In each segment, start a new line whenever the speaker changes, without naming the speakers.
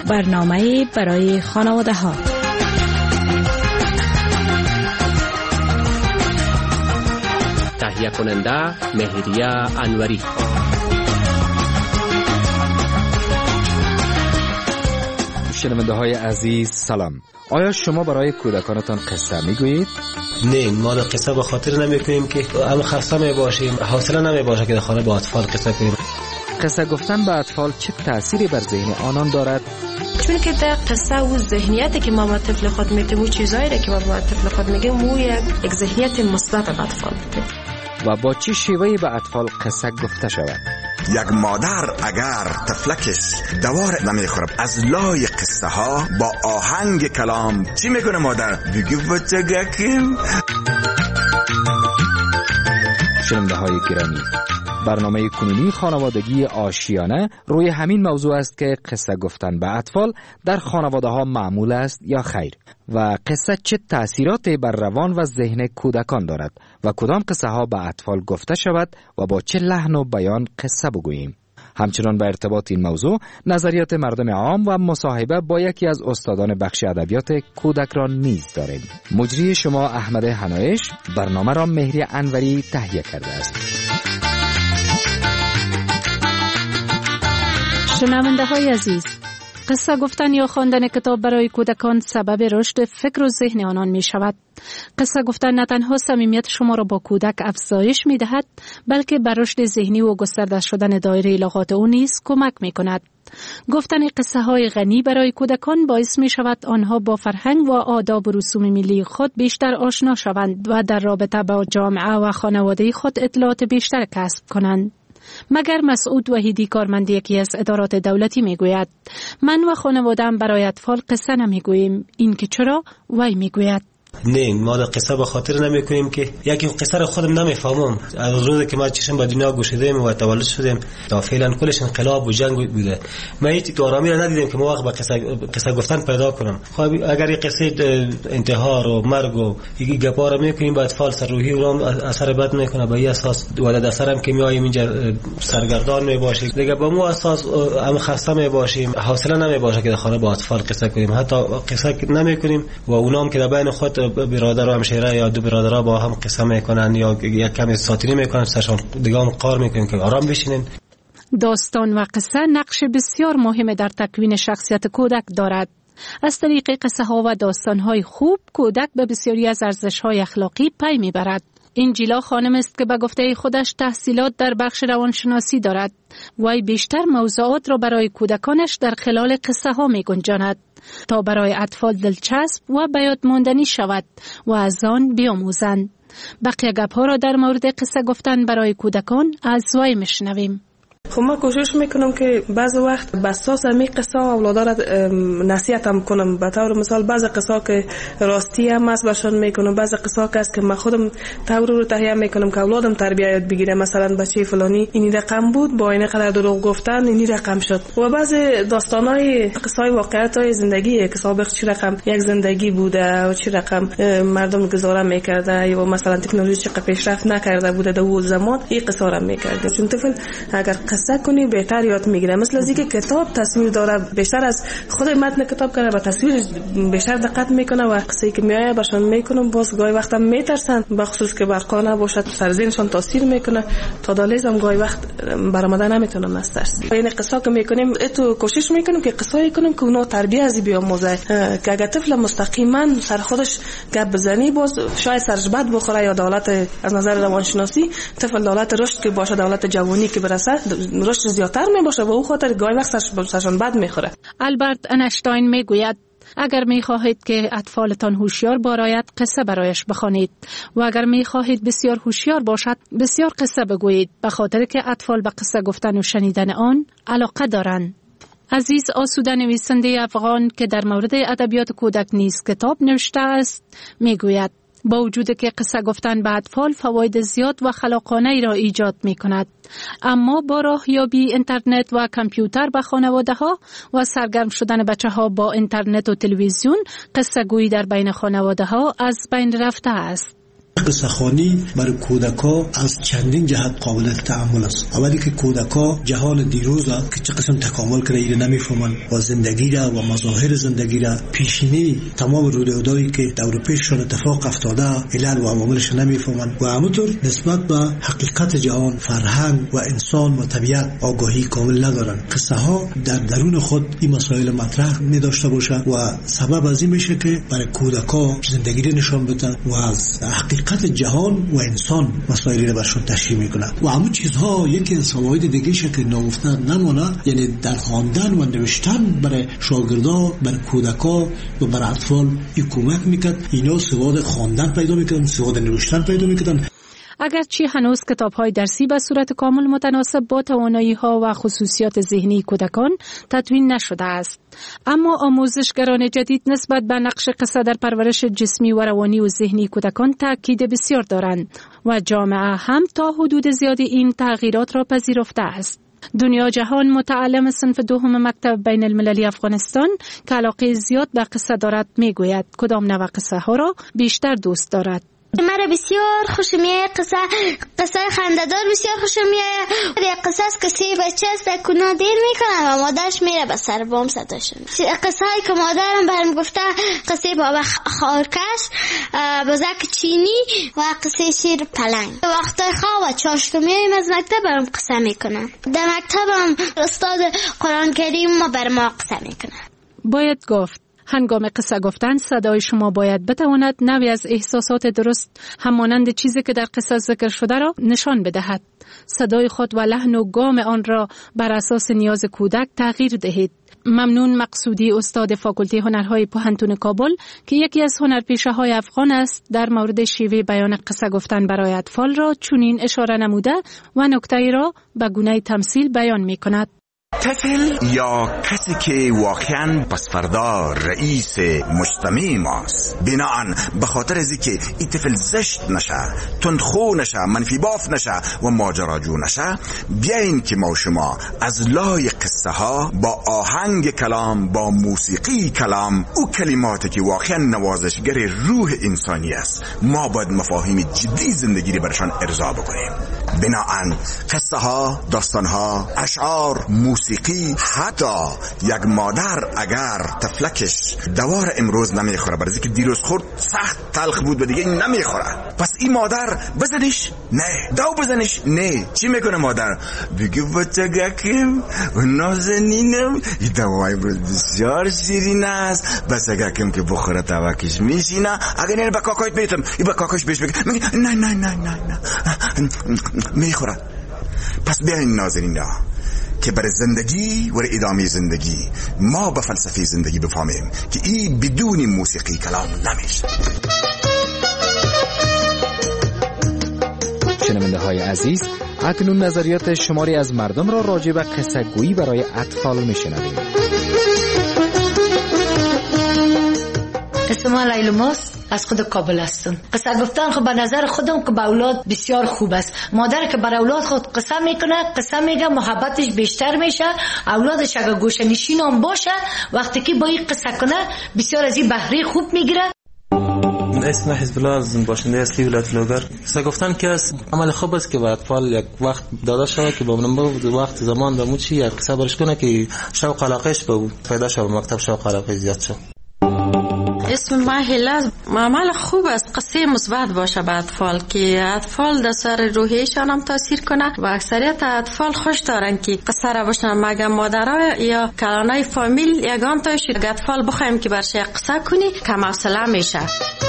برنامه برای خانواده ها.
تهیه کننده مهریه انوری.
شنونده های عزیز سلام. آیا شما برای کودکانتان قصه میگویید؟
نه، ما در قصه به خاطر نمیکنیم که هم خسته میباشیم، حوصله نمیباشه که در خانه با اطفال قصه کنیم.
قصه گفتن به اطفال چه تأثیری بر ذهن آنان دارد؟
چون که در قصه و ذهنیتی که ما با طفل خود میتیم و چیزایی که ما با طفل خود میگیم و یک ذهنیت مثبت به اطفال میده.
و با چه شیوهی به اطفال قصه گفته شود؟
یک مادر اگر طفلکش دوار نمیخورد از لای قصه ها با آهنگ کلام چی میکنه مادر؟ بگی بچگکیم.
شنونده های گرامی، برنامه کنونی خانوادگی آشیانه روی همین موضوع است که قصه گفتن به اطفال در خانواده ها معمول است یا خیر و قصه چه تأثیراتی بر روان و ذهن کودکان دارد و کدام قصه ها به اطفال گفته شود و با چه لحن و بیان قصه بگوییم. همچنان به ارتباط این موضوع نظریات مردم عام و مصاحبه با یکی از استادان بخش ادبیات کودک را نیز داریم. مجری شما احمد حنایش، برنامه را مهری انوری تهیه کرده است.
شنونده های عزیز، قصه گفتن یا خواندن کتاب برای کودکان سبب رشد فکر و ذهن آنان می شود. قصه گفتن نه تنها صمیمیت شما را با کودک افزایش می دهد، بلکه بر رشد ذهنی و گسترده شدن دایره لغات او نیز کمک می کند. گفتن قصه های غنی برای کودکان باعث می شود آنها با فرهنگ و آداب و رسوم ملی خود بیشتر آشنا شوند و در رابطه با جامعه و خانواده خود اطلاعات بیشتر کسب کنند. مگر مسعود وحیدی کارمند یکی از ادارات دولتی میگوید من و خانواده‌ام برای اطفال قصه نمیگوییم. این که چرا؟ وی میگوید
نه، ما در قصه به خاطر نمیکنیم که یکی قصه را خودم نمیفهمم. از روزی که ما چشم به دنیا گشودیم و تولد شدیم تا فعلا کلش انقلاب و جنگ بوده، ما هیچ آرامی را ندیدیم که ما وقت به قصه گفتن پیدا کنم. خب اگر این قصه انتحار و مرگ و این گپا را میکنیم با اطفال سر روحی اونم اثر بد میکنه. به این اساس ولد اثر هم که میایم اینجا سرگردان میباشیم دیگه، با مو اساس هم خسته میباشیم، حوصله نمیباشه که در خانه با اطفال قصه کنیم. حتی قصه نمیکنیم و اونام که در بین خود برادر و همشیره یا دو برادرها با هم قصه میکنن یا یک کمی ساتیری میکنن، سرشان دیگه هم قار میکنن که آرام بشینن.
داستان و قصه نقش بسیار مهم در تکوین شخصیت کودک دارد. از طریق قصه ها و داستان های خوب کودک به بسیاری از ارزش های اخلاقی پی میبرد. انجیلا خانم است که به گفته خودش تحصیلات در بخش روانشناسی دارد. وی بیشتر موضوعات را برای کودکانش در خلال قصه ها می گنجاند تا برای اطفال دلچسب و به یاد ماندنی شود و از آن بیاموزند. بقیه گپ ها را در مورد قصه گفتن برای کودکان از وی میشنویم.
خب من کوشش میکنم که بعض وقت به اساس همین قصه اولادا را نصیحت هم کنم. به طور مثال بعض قصه که راستی هم است باشون میکنم، بعض قصه که است که من خودم طور رو تهیه میکنم که اولادم تربیت یاد بگیره. مثلا بچه فلانی این رقم بود با این قدر دروغ گفتن این رقم شد. و بعض داستانای قصه های واقعیت های زندگی که سابق چه رقم یک زندگی بوده و چه رقم مردم گزاره میکرده یا مثلا تکنولوژی چقدر پیشرفت نکرده بوده در اون زمان این قصه را میکرده. چون طفل اگر قصه کنی بهتر یاد میگیره. مثل از اینکه کتاب تصویر داره، بیشتر از خود متن کتاب کنه و تصویر بیشتر دقت میکنه و قصه‌ای که میایه باشون میکنم باز گاهی وقتا میترسن، به خصوص که برقا نباشد سر ذهنشون تاثیر میکنه تا دالیزم گاهی وقت برآمدن نمیتونن از ترس. یعنی قصه که میکنیم تو کوشش میکنیم که قصه‌ای کنیم که اونها تربیت از بیاموزه، که اگه طفل مستقیما سر خودش گپ بزنی باز شاید سرش بد بخوره یا دولت از نظر روانشناسی طفل دولت رشد که باشه، دولت جوانی که برسه رشد زیادتر میباشه و او خاطر گاهی وقت سرشان بد میخوره.
آلبرت اینشتین میگوید اگر میخواهید که اطفالتان هوشیار باشد قصه برایش بخوانید و اگر میخواهید بسیار هوشیار باشد بسیار قصه بگویید، به خاطر که اطفال به قصه گفتن و شنیدن آن علاقه دارند. عزیز آسوده نویسنده افغان که در مورد ادبیات کودک نیز کتاب نوشته است میگوید با وجود که قصه گفتن به اطفال فواید زیاد و خلاقانه ای را ایجاد می کند، اما با راهیابی اینترنت و کامپیوتر به خانواده ها و سرگرم شدن بچه ها با اینترنت و تلویزیون قصه گویی در بین خانواده ها از بین رفته است.
قصه‌خوانی برای کودک‌ها از چندین جهت قابل تأمل است. اولی که کودک‌ها جهان دیروز که چه قسم تکامل کرده ایره نمی‌فهمند و زندگی را و مظاهر زندگی را پیشینی تمام رویدادهایی که دور پیششان اتفاق افتاده علل و عواملش نمی‌فهمند و همونطور نسبت به حقیقت جهان، فرهنگ و انسان و طبیعت آگاهی کامل ندارند. قصه‌ها در درون خود این مسائل مطرح می‌داشته باشه و سبب از این میشه که برای کودک‌ها زندگی را نشان بده و از حقیقت جهان و انسان مسائلی را برشون تشریح میکنه و همون چیزها یکی از فواید دیگه شه که ناگفته نمونه، یعنی در خواندن و نوشتن برای شاگردا، برای کودکا و برای اطفال این کمک میکرد اینا سواد خواندن پیدا میکردن، سواد نوشتن پیدا میکردن.
اگرچه هنوز کتاب‌های درسی به صورت کامل متناسب با توانایی‌ها و خصوصیات ذهنی کودکان تدوین نشده است، اما آموزشگران جدید نسبت به نقش قصه در پرورش جسمی و روانی و ذهنی کودکان تأکید بسیار دارند و جامعه هم تا حدود زیادی این تغییرات را پذیرفته است. دنیا جهان متعلم صنف دوم مکتب بین المللی افغانستان که علاقه زیاد به قصه دارد میگوید کدام نوع قصه ها را بیشتر دوست دارد.
مرا بسیار خوش میاد قصه خنده‌دار بسیار خوش میاد. قصه از قصه بچه است که نادر میکنه و مادرش میره به سر بام صداش. قصه هایی که مادرم برام گفته قصه بابا خارکش، بزک چینی و قصه شیر پلنگ. وقتای خواب و چاشتمیایم از مکتب برام قصه میکنه. در مکتبم استاد قرآن کریم ما بر ما قصه میکنه.
باید گفت هنگام قصه گفتن صدای شما باید بتواند نوعی از احساسات درست همانند چیزی که در قصه ذکر شده را نشان بدهد. صدای خود و لحن و گام آن را بر اساس نیاز کودک تغییر دهید. ممنون مقصودی استاد فاکولته هنرهای پوهنتون کابل که یکی از هنرپیشه‌های افغان است در مورد شیوه بیان قصه گفتن برای اطفال را چنین اشاره نموده و نکته‌ای را به گونه تمثیل بیان می‌کند.
طفل یا کسی که واقعا پس فردا رئیس مجتمع ماست، بناهن به خاطر از که این طفل زشت نشه، تندخو نشه، منفی باف نشه و ماجراجو نشه، بیاین که ما شما از لای قصه ها با آهنگ کلام، با موسیقی کلام، او کلماتی که واقعا نوازشگر روح انسانی است، ما باید مفاهیم جدی زندگی رو برشان ارضا بکنیم. بناهن قصه ها، داستان ها، اشعار، موسیقی، حتی یک مادر اگر تفلکش دوار امروز نمیخوره برای که دیروز خورد سخت تلخ بود و دیگه نمیخوره، پس این مادر بزنش نه، دو بزنش نه، چی میکنه مادر؟ بگه بچگکم و نازنینم این دوای بسیار شیرین است، بچگکم که بخوره توکش میشینه، اگر نه با کاکایت بیتم این با کاکاش بهش بگه میگه نه نه نه نه نه میخوره. پس بیاین نازنینا که برای زندگی و ادامه زندگی ما به فلسفه زندگی بفهمیم که این بدون موسیقی کلام نمیشه.
شنونده های عزیز، اکنون نظریات شماری از مردم را راجع به قصه گویی برای اطفال میشنویم.
اسم من لیلماس، از خود کابل هستم. قصه گفتن خب به نظر خودم که به اولاد بسیار خوب است. مادر که بر اولاد خود قصه میکنه، قصه میگه، محبتش بیشتر میشه. اولادش اگه گوشه نشین هم باشه، وقتی که با این قصه کنه بسیار از این بهره خوب میگیره.
اسم حزب الله از باشنده اصلی ولایت لوگر. قصه گفتن که عمل خوب است که به اطفال یک وقت داده شود که با وقت زمان و موچی یک قصه برش کنه که شوق علاقهش به پیدا شود، مکتب شوق علاقه زیاد شد.
اسم ما هلا. عمل خوب است، قصه مثبت باشه به اطفال که اطفال در سر روحیشان هم تاثیر کنه و اکثریت اطفال خوش دارن که قصه را بشنن. مگه مادرها یا کلانای فامیل یگان تایش اطفال بخوایم که برش قصه کنی کم حوصله میشه.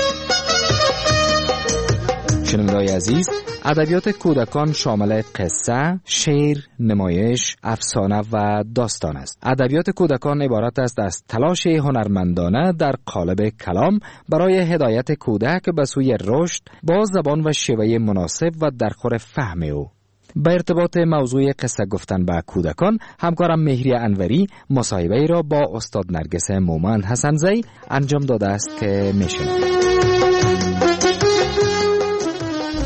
شنونده‌های عزیز، ادبیات کودکان شامل قصه، شعر، نمایش، افسانه و داستان است. ادبیات کودکان عبارت است از تلاش هنرمندانه در قالب کلام برای هدایت کودک به سوی رشد با زبان و شیوه مناسب و در خور فهم او. به ارتباط موضوع قصه گفتن به کودکان، همکارم مهری انوری مصاحبه را با استاد نرگس مومند حسن‌زی انجام داده است که میشنوید.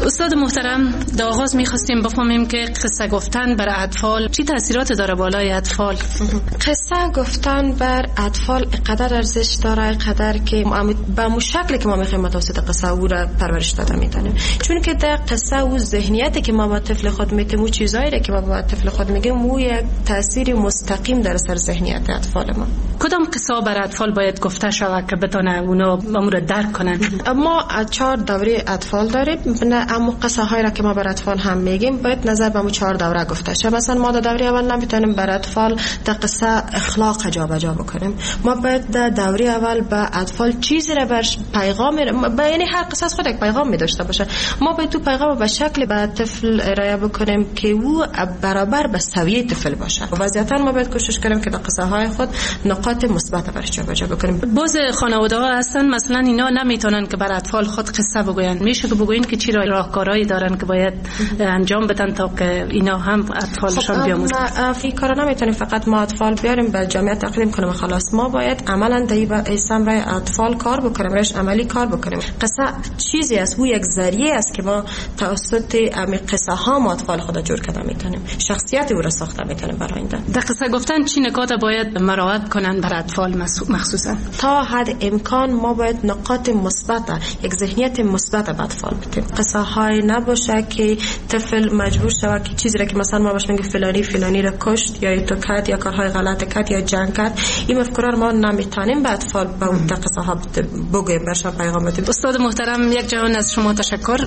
استاد محترم، در آغاز می‌خواستیم بفهمیم که قصه گفتن بر اطفال چی تاثیرات داره بالای اطفال؟
قصه گفتن بر اطفال قدر ارزش داره، قدر که به مو شکلی که ما می‌خوایم توسط قصه او را پرورش داده می‌تونیم. چون که در قصه او ذهنیتی که ما با طفل خود میگیم، او چیزایی که ما با طفل خود میگیم، او یک تاثیر مستقیم در سر ذهنیت اطفال ما.
کدام قصه بر اطفال باید گفته شود که بتونه اونا امور درک کنن؟
ما 4 دوره اطفال داریم. اما قصه هایی را که ما بر اطفال هم میگیم باید نظر به مو 4 دوره گفته شه. مثلا ما در دوره اول نمیتونیم بر اطفال در قصه اخلاق جابجا بکنیم. ما باید در دوره اول به اطفال چیزی را بر پیغام، یعنی هر قصه از خود یک پیغام می داشته باشه. ما باید تو پیغام به شکل به طفل ارائه بکنیم که او برابر به سویه طفل باشه. وضعیتا ما باید کوشش کنیم که در قصه های خود نقاط مثبت برش جابجا بکنیم.
بعضی خانواده ها هستن مثلا اینا نمیتونن که بر اطفال خود قصه بگوین. میشه که بگوین که چی راهکارهایی دارن که باید انجام بدن تا که اینا هم اطفالشان بیاموزن؟
این کارا نمیتونیم فقط ما اطفال بیاریم به جامعه تقدیم کنیم خلاص. ما باید عملا در اسم رای اطفال کار بکنیم، روش عملی کار بکنیم. قصه چیزی است، او یک ذریعه است که ما توسط قصه ها ما اطفال خود جور کرده میتونیم، شخصیت او را ساخته میتونیم برای آینده.
در قصه گفتن چی نکات باید مراعات کنن بر اطفال مخصوصا؟
تا حد امکان ما باید نقاط مثبت، یک ذهنیت مثبت به اطفال بدیم. قصه های نباشه که طفل مجبور شود که چیزی را که مثلا ما بهش میگیم فلانی را کشت یا تو کرد یا کارهای غلط کرد یا جنگ کرد، این مفکوره ما نمیتونیم به اطفال به اون قصه ها بگیم، برشان پیغام بدیم.
استاد محترم، یک جهان از شما تشکر.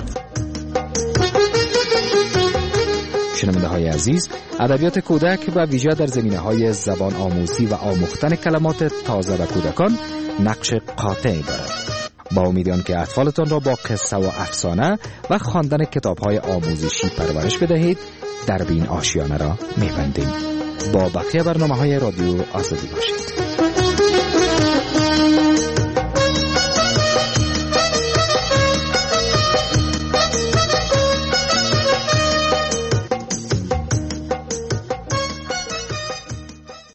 شنونده های عزیز، ادبیات کودک و ویژه در زمینه های زبان آموزی و آموختن کلمات تازه به کودکان نقش قاطعی دارد. با امیدوارم که اطفالتان را با قصه و افسانه و خواندن کتاب‌های آموزشی پرورش بدهید. در این آشیانه را می‌بندیم. با بقیه برنامه‌های رادیو آزادی باشید.